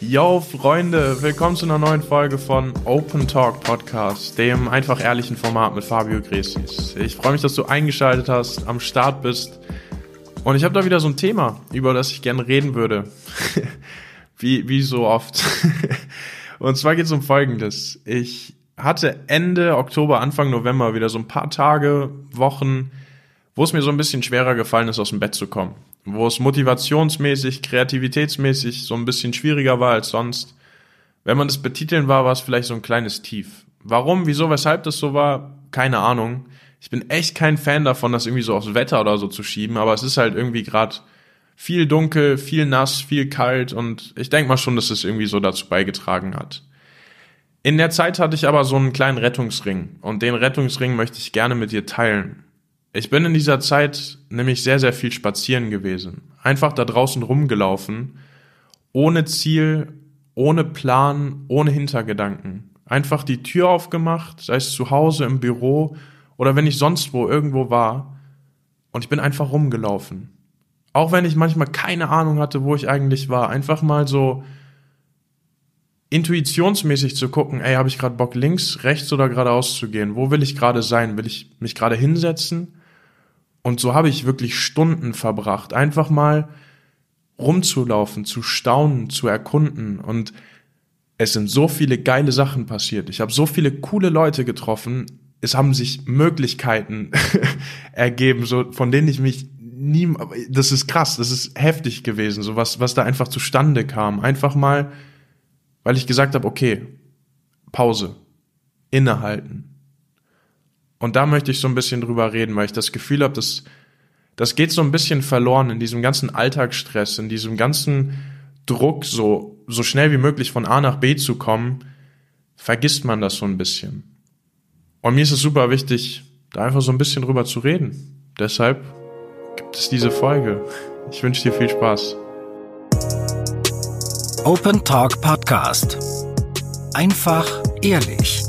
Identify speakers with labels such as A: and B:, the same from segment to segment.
A: Yo Freunde, willkommen zu einer neuen Folge von Open Talk Podcast, dem einfach ehrlichen Format mit Fabio Gresis. Ich freue mich, dass du eingeschaltet hast, am Start bist und ich habe da wieder so ein Thema, über das ich gerne reden würde, wie so oft. Und zwar geht es um Folgendes. Ich hatte Ende Oktober, Anfang November wieder so ein paar Tage, Wochen, wo es mir so ein bisschen schwerer gefallen ist, aus dem Bett zu kommen. Wo es motivationsmäßig, kreativitätsmäßig so ein bisschen schwieriger war als sonst. Wenn man das betiteln war es vielleicht so ein kleines Tief. Warum, wieso, weshalb das so war, keine Ahnung. Ich bin echt kein Fan davon, das irgendwie so aufs Wetter oder so zu schieben, aber es ist halt irgendwie gerade viel dunkel, viel nass, viel kalt und ich denke mal schon, dass es irgendwie so dazu beigetragen hat. In der Zeit hatte ich aber so einen kleinen Rettungsring und den Rettungsring möchte ich gerne mit dir teilen. Ich bin in dieser Zeit nämlich sehr, sehr viel spazieren gewesen. Einfach da draußen rumgelaufen, ohne Ziel, ohne Plan, ohne Hintergedanken. Einfach die Tür aufgemacht, sei es zu Hause, im Büro oder wenn ich sonst wo irgendwo war. Und ich bin einfach rumgelaufen. Auch wenn ich manchmal keine Ahnung hatte, wo ich eigentlich war. Einfach mal so intuitionsmäßig zu gucken, habe ich gerade Bock, links, rechts oder geradeaus zu gehen? Wo will ich gerade sein? Will ich mich gerade hinsetzen? Und so habe ich wirklich Stunden verbracht, einfach mal rumzulaufen, zu staunen, zu erkunden. Und es sind so viele geile Sachen passiert. Ich habe so viele coole Leute getroffen. Es haben sich Möglichkeiten ergeben, so von denen ich mich nie. Das ist krass, das ist heftig gewesen, so was da einfach zustande kam. Einfach mal, weil ich gesagt habe, okay, Pause, innehalten. Und da möchte ich so ein bisschen drüber reden, weil ich das Gefühl habe, das geht so ein bisschen verloren in diesem ganzen Alltagsstress, in diesem ganzen Druck, so schnell wie möglich von A nach B zu kommen, vergisst man das so ein bisschen. Und mir ist es super wichtig, da einfach so ein bisschen drüber zu reden. Deshalb gibt es diese Folge. Ich wünsche dir viel Spaß.
B: Open Talk Podcast. Einfach ehrlich.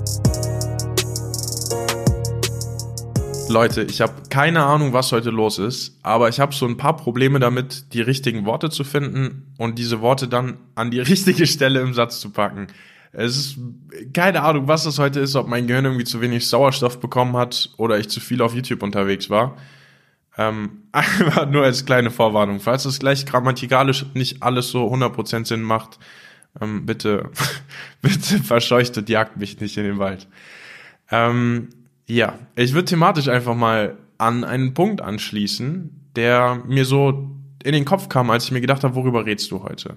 A: Leute, ich habe keine Ahnung, was heute los ist, aber ich habe so ein paar Probleme damit, die richtigen Worte zu finden und diese Worte dann an die richtige Stelle im Satz zu packen. Es ist keine Ahnung, was das heute ist, ob mein Gehirn irgendwie zu wenig Sauerstoff bekommen hat oder ich zu viel auf YouTube unterwegs war. Einfach nur als kleine Vorwarnung. Falls das gleich grammatikalisch nicht alles so 100% Sinn macht, bitte verscheucht und jagt mich nicht in den Wald. Ja, ich würde thematisch einfach mal an einen Punkt anschließen, der mir so in den Kopf kam, als ich mir gedacht habe, worüber redest du heute?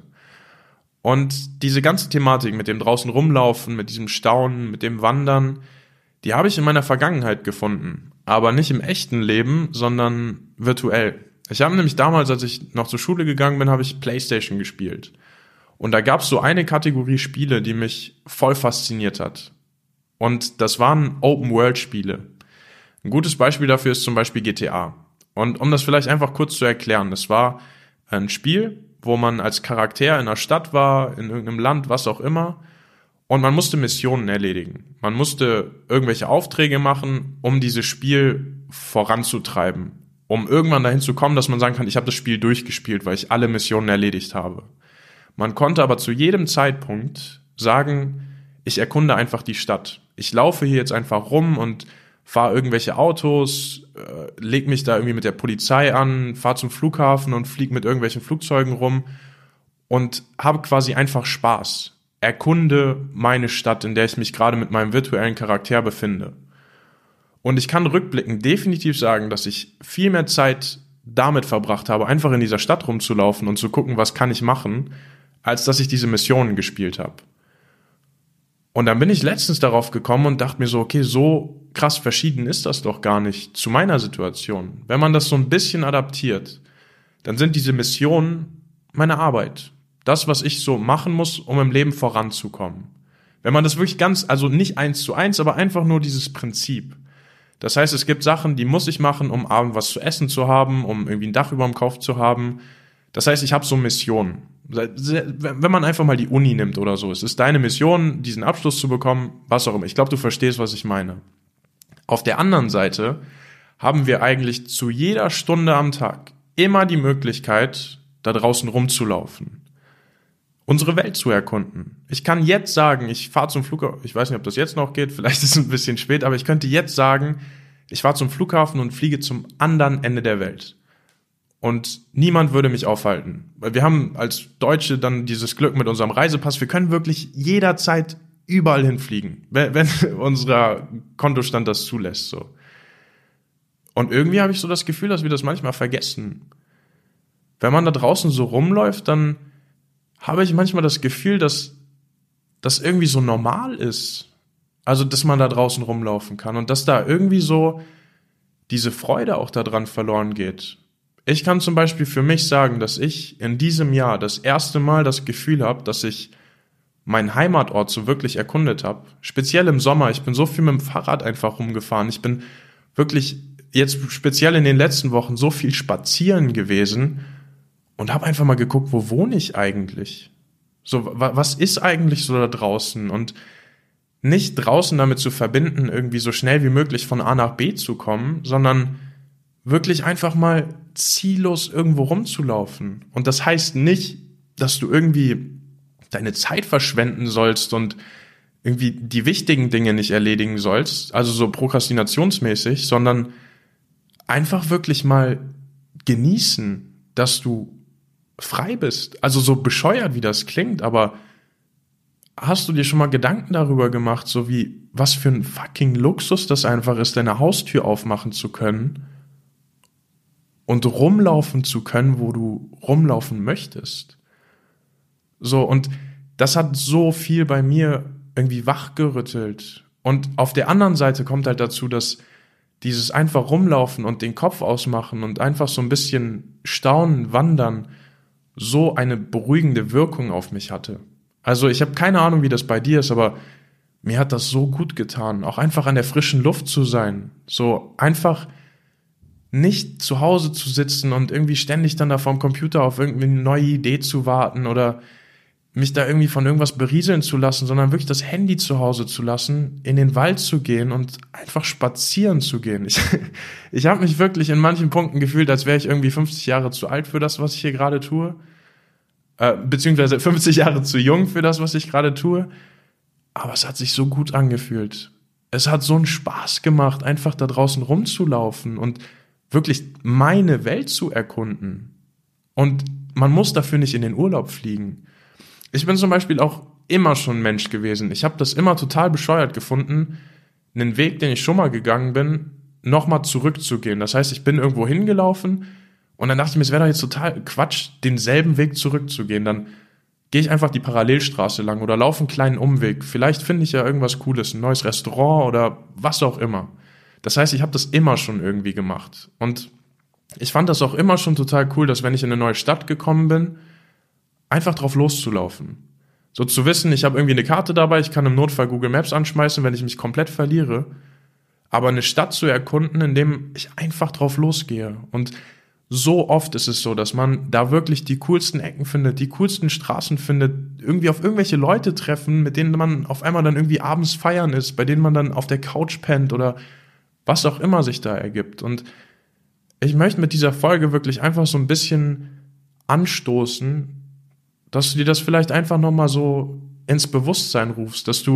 A: Und diese ganze Thematik mit dem draußen rumlaufen, mit diesem Staunen, mit dem Wandern, die habe ich in meiner Vergangenheit gefunden. Aber nicht im echten Leben, sondern virtuell. Ich habe nämlich damals, als ich noch zur Schule gegangen bin, habe ich PlayStation gespielt. Und da gab es so eine Kategorie Spiele, die mich voll fasziniert hat. Und das waren Open-World-Spiele. Ein gutes Beispiel dafür ist zum Beispiel GTA. Und um das vielleicht einfach kurz zu erklären, das war ein Spiel, wo man als Charakter in einer Stadt war, in irgendeinem Land, was auch immer, und man musste Missionen erledigen. Man musste irgendwelche Aufträge machen, um dieses Spiel voranzutreiben, um irgendwann dahin zu kommen, dass man sagen kann, ich habe das Spiel durchgespielt, weil ich alle Missionen erledigt habe. Man konnte aber zu jedem Zeitpunkt sagen, ich erkunde einfach die Stadt. Ich laufe hier jetzt einfach rum und fahre irgendwelche Autos, leg mich da irgendwie mit der Polizei an, fahre zum Flughafen und fliege mit irgendwelchen Flugzeugen rum und habe quasi einfach Spaß. Erkunde meine Stadt, in der ich mich gerade mit meinem virtuellen Charakter befinde. Und ich kann rückblickend definitiv sagen, dass ich viel mehr Zeit damit verbracht habe, einfach in dieser Stadt rumzulaufen und zu gucken, was kann ich machen, als dass ich diese Missionen gespielt habe. Und dann bin ich letztens darauf gekommen und dachte mir so, okay, so krass verschieden ist das doch gar nicht zu meiner Situation. Wenn man das so ein bisschen adaptiert, dann sind diese Missionen meine Arbeit. Das, was ich so machen muss, um im Leben voranzukommen. Wenn man das wirklich also nicht 1:1, aber einfach nur dieses Prinzip. Das heißt, es gibt Sachen, die muss ich machen, um abends was zu essen zu haben, um irgendwie ein Dach über dem Kopf zu haben. Das heißt, ich habe so Missionen. Wenn man einfach mal die Uni nimmt oder so, es ist deine Mission, diesen Abschluss zu bekommen, was auch immer. Ich glaube, du verstehst, was ich meine. Auf der anderen Seite haben wir eigentlich zu jeder Stunde am Tag immer die Möglichkeit, da draußen rumzulaufen. unsere Welt zu erkunden. Ich kann jetzt sagen, ich fahre zum Flughafen, ich weiß nicht, ob das jetzt noch geht, vielleicht ist es ein bisschen spät, aber ich könnte jetzt sagen, ich fahre zum Flughafen und fliege zum anderen Ende der Welt. Und niemand würde mich aufhalten. Weil wir haben als Deutsche dann dieses Glück mit unserem Reisepass, wir können wirklich jederzeit überall hinfliegen, wenn unser Kontostand das zulässt. So. Und irgendwie habe ich so das Gefühl, dass wir das manchmal vergessen. Wenn man da draußen so rumläuft, dann habe ich manchmal das Gefühl, dass das irgendwie so normal ist. Also, dass man da draußen rumlaufen kann und dass da irgendwie so diese Freude auch daran verloren geht. Ich kann zum Beispiel für mich sagen, dass ich in diesem Jahr das erste Mal das Gefühl habe, dass ich meinen Heimatort so wirklich erkundet habe. Speziell im Sommer. Ich bin so viel mit dem Fahrrad einfach rumgefahren. Ich bin wirklich jetzt speziell in den letzten Wochen so viel spazieren gewesen und habe einfach mal geguckt, wo wohne ich eigentlich? So, was ist eigentlich so da draußen? Und nicht draußen damit zu verbinden, irgendwie so schnell wie möglich von A nach B zu kommen, sondern wirklich einfach mal ziellos irgendwo rumzulaufen. Und das heißt nicht, dass du irgendwie deine Zeit verschwenden sollst und irgendwie die wichtigen Dinge nicht erledigen sollst, also so prokrastinationsmäßig, sondern einfach wirklich mal genießen, dass du frei bist. Also so bescheuert, wie das klingt, aber hast du dir schon mal Gedanken darüber gemacht, so wie, was für ein fucking Luxus das einfach ist, deine Haustür aufmachen zu können und rumlaufen zu können, wo du rumlaufen möchtest? So, und das hat so viel bei mir irgendwie wachgerüttelt. Und auf der anderen Seite kommt halt dazu, dass dieses einfach rumlaufen und den Kopf ausmachen und einfach so ein bisschen staunen, wandern, so eine beruhigende Wirkung auf mich hatte. Also ich habe keine Ahnung, wie das bei dir ist, aber mir hat das so gut getan, auch einfach an der frischen Luft zu sein. So einfach nicht zu Hause zu sitzen und irgendwie ständig dann da vorm Computer auf irgendeine neue Idee zu warten oder mich da irgendwie von irgendwas berieseln zu lassen, sondern wirklich das Handy zu Hause zu lassen, in den Wald zu gehen und einfach spazieren zu gehen. Ich habe mich wirklich in manchen Punkten gefühlt, als wäre ich irgendwie 50 Jahre zu alt für das, was ich hier gerade tue. Beziehungsweise 50 Jahre zu jung für das, was ich gerade tue. Aber es hat sich so gut angefühlt. Es hat so einen Spaß gemacht, einfach da draußen rumzulaufen und wirklich meine Welt zu erkunden. Und man muss dafür nicht in den Urlaub fliegen. Ich bin zum Beispiel auch immer schon Mensch gewesen. Ich habe das immer total bescheuert gefunden, einen Weg, den ich schon mal gegangen bin, nochmal zurückzugehen. Das heißt, ich bin irgendwo hingelaufen und dann dachte ich mir, es wäre doch jetzt total Quatsch, denselben Weg zurückzugehen. Dann gehe ich einfach die Parallelstraße lang oder laufe einen kleinen Umweg. Vielleicht finde ich ja irgendwas Cooles, ein neues Restaurant oder was auch immer. Das heißt, ich habe das immer schon irgendwie gemacht. Und ich fand das auch immer schon total cool, dass wenn ich in eine neue Stadt gekommen bin, einfach drauf loszulaufen. So zu wissen, ich habe irgendwie eine Karte dabei, ich kann im Notfall Google Maps anschmeißen, wenn ich mich komplett verliere. Aber eine Stadt zu erkunden, indem ich einfach drauf losgehe. Und so oft ist es so, dass man da wirklich die coolsten Ecken findet, die coolsten Straßen findet, irgendwie auf irgendwelche Leute treffen, mit denen man auf einmal dann irgendwie abends feiern ist, bei denen man dann auf der Couch pennt oder was auch immer sich da ergibt. Und ich möchte mit dieser Folge wirklich einfach so ein bisschen anstoßen, dass du dir das vielleicht einfach nochmal so ins Bewusstsein rufst, dass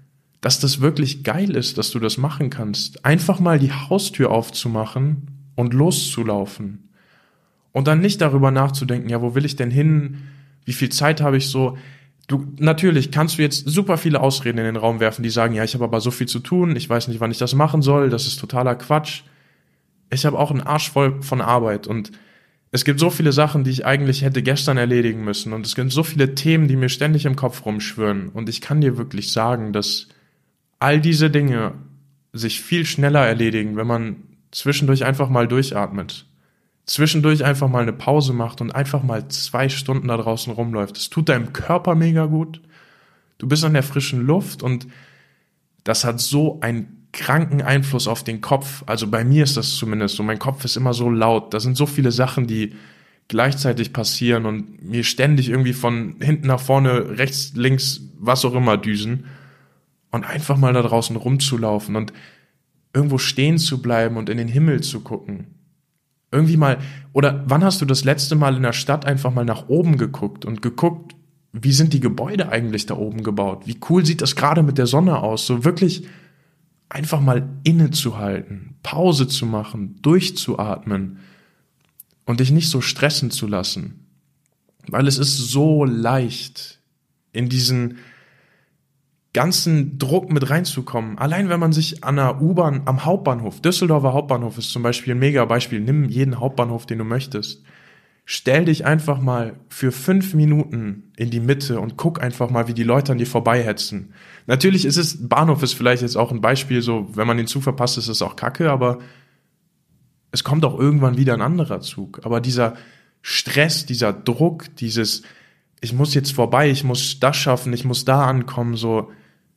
A: das wirklich geil ist, dass du das machen kannst. Einfach mal die Haustür aufzumachen und loszulaufen. Und dann nicht darüber nachzudenken, ja, wo will ich denn hin? Wie viel Zeit habe ich so? Natürlich kannst du jetzt super viele Ausreden in den Raum werfen, die sagen, ja, ich habe aber so viel zu tun, ich weiß nicht, wann ich das machen soll, das ist totaler Quatsch. Ich habe auch einen Arsch voll von Arbeit und es gibt so viele Sachen, die ich eigentlich hätte gestern erledigen müssen und es gibt so viele Themen, die mir ständig im Kopf rumschwirren und ich kann dir wirklich sagen, dass all diese Dinge sich viel schneller erledigen, wenn man zwischendurch einfach mal durchatmet, zwischendurch einfach mal eine Pause macht und einfach mal 2 Stunden da draußen rumläuft. Das tut deinem Körper mega gut, du bist an der frischen Luft und das hat so einen kranken Einfluss auf den Kopf. Also bei mir ist das zumindest so. Mein Kopf ist immer so laut. Da sind so viele Sachen, die gleichzeitig passieren und mir ständig irgendwie von hinten nach vorne, rechts, links, was auch immer düsen. Und einfach mal da draußen rumzulaufen und irgendwo stehen zu bleiben und in den Himmel zu gucken. Irgendwie mal, oder wann hast du das letzte Mal in der Stadt einfach mal nach oben geguckt und geguckt, wie sind die Gebäude eigentlich da oben gebaut? Wie cool sieht das gerade mit der Sonne aus? So wirklich einfach mal innezuhalten, Pause zu machen, durchzuatmen und dich nicht so stressen zu lassen. Weil es ist so leicht, in diesen ganzen Druck mit reinzukommen. Allein wenn man sich an der U-Bahn am Hauptbahnhof, Düsseldorfer Hauptbahnhof ist zum Beispiel ein mega Beispiel, nimm jeden Hauptbahnhof, den du möchtest. Stell dich einfach mal für 5 Minuten in die Mitte und guck einfach mal, wie die Leute an dir vorbeihetzen. Natürlich Bahnhof ist vielleicht jetzt auch ein Beispiel, so, wenn man den Zug verpasst, ist es auch kacke, aber es kommt auch irgendwann wieder ein anderer Zug. Aber dieser Stress, dieser Druck, ich muss jetzt vorbei, ich muss das schaffen, ich muss da ankommen, so,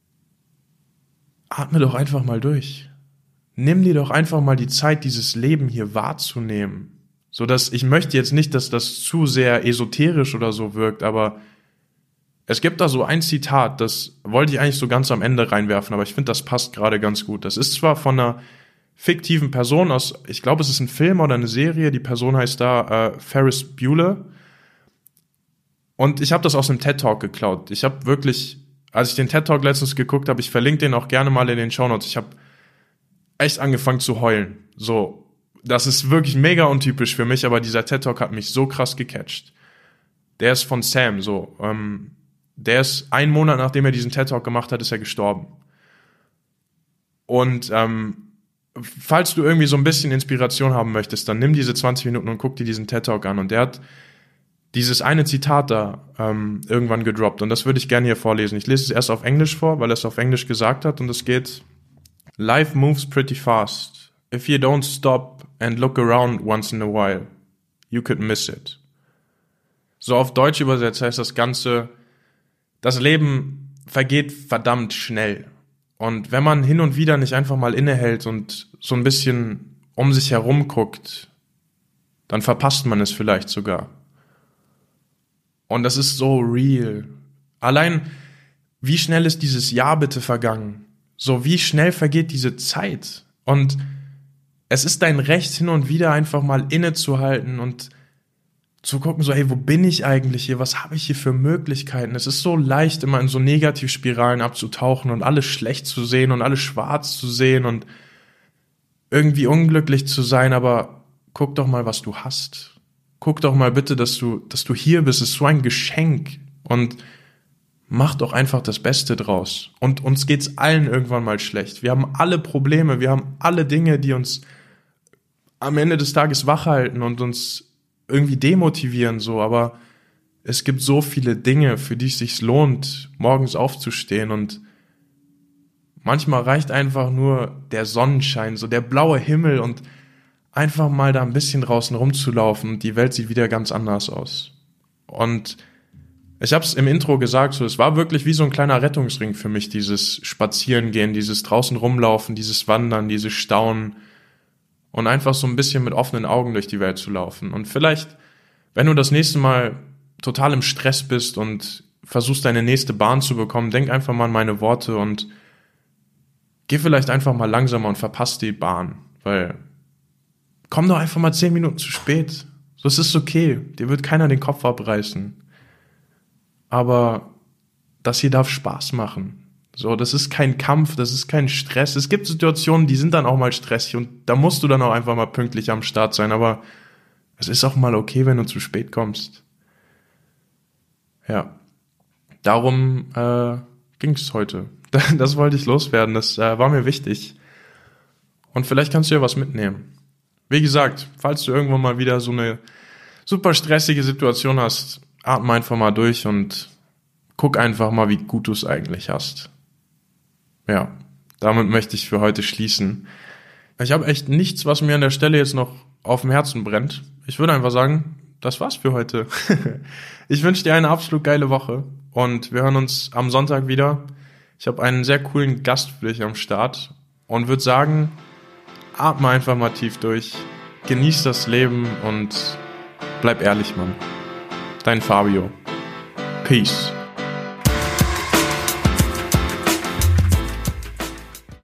A: atme doch einfach mal durch. Nimm dir doch einfach mal die Zeit, dieses Leben hier wahrzunehmen. So dass, ich möchte jetzt nicht, dass das zu sehr esoterisch oder so wirkt, aber es gibt da so ein Zitat, das wollte ich eigentlich so ganz am Ende reinwerfen, aber ich finde, das passt gerade ganz gut. Das ist zwar von einer fiktiven Person aus, ich glaube, es ist ein Film oder eine Serie, die Person heißt da Ferris Bueller. Und ich habe das aus einem TED-Talk geklaut. Ich habe wirklich, als ich den TED-Talk letztens geguckt habe, ich verlinke den auch gerne mal in den Shownotes, ich habe echt angefangen zu heulen. So, das ist wirklich mega untypisch für mich, aber dieser TED-Talk hat mich so krass gecatcht. Der ist von Sam, so. Der ist 1 Monat, nachdem er diesen TED-Talk gemacht hat, ist er gestorben. Und falls du irgendwie so ein bisschen Inspiration haben möchtest, dann nimm diese 20 Minuten und guck dir diesen TED-Talk an. Und der hat dieses eine Zitat da irgendwann gedroppt. Und das würde ich gerne hier vorlesen. Ich lese es erst auf Englisch vor, weil er es auf Englisch gesagt hat. Und es geht: Life moves pretty fast. If you don't stop and look around once in a while, you could miss it. So auf Deutsch übersetzt heißt das Ganze, das Leben vergeht verdammt schnell. Und wenn man hin und wieder nicht einfach mal innehält und so ein bisschen um sich herum guckt, dann verpasst man es vielleicht sogar. Und das ist so real. Allein, wie schnell ist dieses Jahr bitte vergangen? So, wie schnell vergeht diese Zeit? Und es ist dein Recht, hin und wieder einfach mal innezuhalten und zu gucken, so, hey, wo bin ich eigentlich hier? Was habe ich hier für Möglichkeiten? Es ist so leicht, immer in so Negativspiralen abzutauchen und alles schlecht zu sehen und alles schwarz zu sehen und irgendwie unglücklich zu sein, aber guck doch mal, was du hast. Guck doch mal bitte, dass du hier bist. Es ist so ein Geschenk und mach doch einfach das Beste draus. Und uns geht's allen irgendwann mal schlecht. Wir haben alle Probleme, wir haben alle Dinge, die uns am Ende des Tages wach halten und uns irgendwie demotivieren, so, aber es gibt so viele Dinge, für die es sich lohnt, morgens aufzustehen, und manchmal reicht einfach nur der Sonnenschein, so der blaue Himmel, und einfach mal da ein bisschen draußen rumzulaufen und die Welt sieht wieder ganz anders aus. Und ich habe es im Intro gesagt, so, es war wirklich wie so ein kleiner Rettungsring für mich, dieses Spazierengehen, dieses draußen rumlaufen, dieses Wandern, dieses Staunen und einfach so ein bisschen mit offenen Augen durch die Welt zu laufen. Und vielleicht, wenn du das nächste Mal total im Stress bist und versuchst, deine nächste Bahn zu bekommen, denk einfach mal an meine Worte und geh vielleicht einfach mal langsamer und verpasst die Bahn, weil komm doch einfach mal 10 Minuten zu spät. So, es ist okay, dir wird keiner den Kopf abreißen. Aber das hier darf Spaß machen. So, das ist kein Kampf, das ist kein Stress. Es gibt Situationen, die sind dann auch mal stressig und da musst du dann auch einfach mal pünktlich am Start sein. Aber es ist auch mal okay, wenn du zu spät kommst. Ja, darum ging es heute. Das wollte ich loswerden, das war mir wichtig. Und vielleicht kannst du ja was mitnehmen. Wie gesagt, falls du irgendwann mal wieder so eine super stressige Situation hast, atme einfach mal durch und guck einfach mal, wie gut du es eigentlich hast. Ja, damit möchte ich für heute schließen. Ich habe echt nichts, was mir an der Stelle jetzt noch auf dem Herzen brennt. Ich würde einfach sagen, das war's für heute. Ich wünsche dir eine absolut geile Woche und wir hören uns am Sonntag wieder. Ich habe einen sehr coolen Gast für dich am Start und würde sagen, atme einfach mal tief durch, genieß das Leben und bleib ehrlich, Mann. Dein Fabio. Peace.